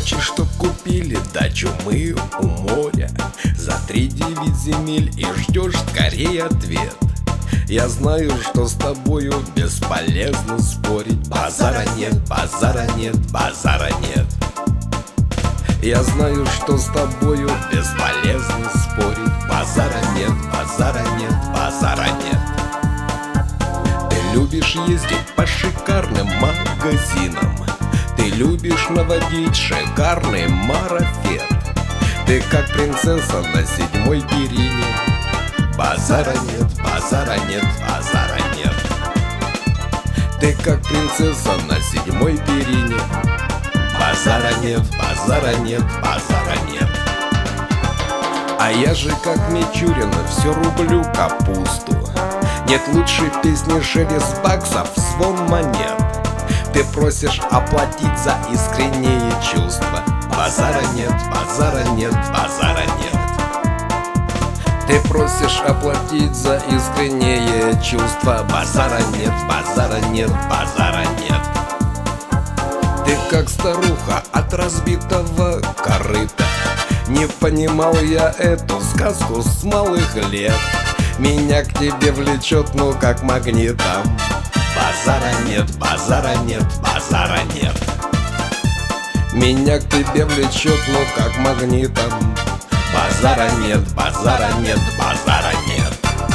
Хочешь, чтоб купили дачу мы у моря за 3-9 земель и ждешь скорее ответ. Я знаю, что с тобою бесполезно спорить. Базара нет, базара нет, базара нет. Я знаю, что с тобою бесполезно спорить. Базара нет, базара нет, базара нет. Ты любишь ездить по шикарным магазинам, ты любишь наводить шикарный марафет. Ты как принцесса на 7-й перине. Базара нет, базара нет, базара нет. Ты как принцесса на 7-й перине. Базара нет, базара нет, базара нет. А я же как Мичурин все рублю капусту. Нет лучшей песни шелест баксов, звон монет. Ты просишь оплатить за искреннее чувства. Базара нет, базара нет, базара нет. Ты просишь оплатить за искреннее чувства. Базара нет, базара нет, базара нет. Ты как старуха от разбитого корыта. Не понимал я эту сказку с малых лет. Меня к тебе влечет, ну как магнитом. Базара нет, базара нет, базара нет. Меня к тебе влечет, ну как магнитом. Базара нет, базара нет, базара нет.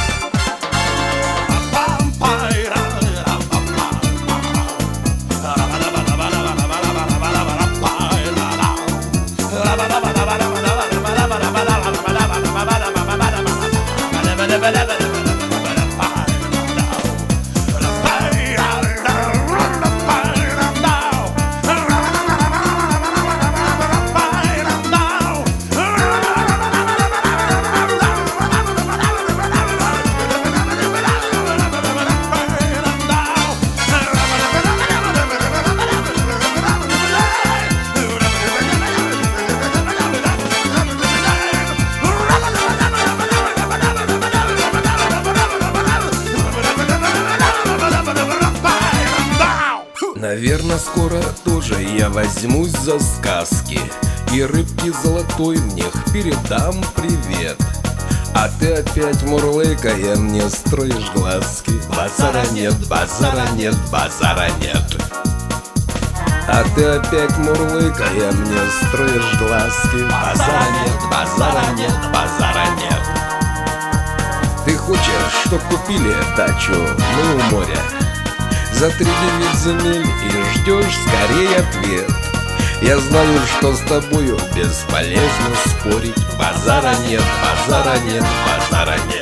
Наверно, скоро тоже я возьмусь за сказки, и рыбке золотой мне передам привет. А ты опять мурлыкая мне строишь глазки. Базара нет, базара нет, базара нет. А ты опять мурлыкая мне строишь глазки. Базара нет, базара нет, базара нет. Ты хочешь, чтоб купили дачу мы у моря за 3-9 земель и ждешь скорее ответ. Я знаю, что с тобою бесполезно спорить. Базара нет, базара нет, базара нет.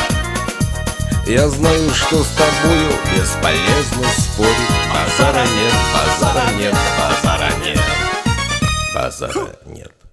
Я знаю, что с тобою бесполезно спорить. Базара нет, базара нет, базара нет. Базара нет.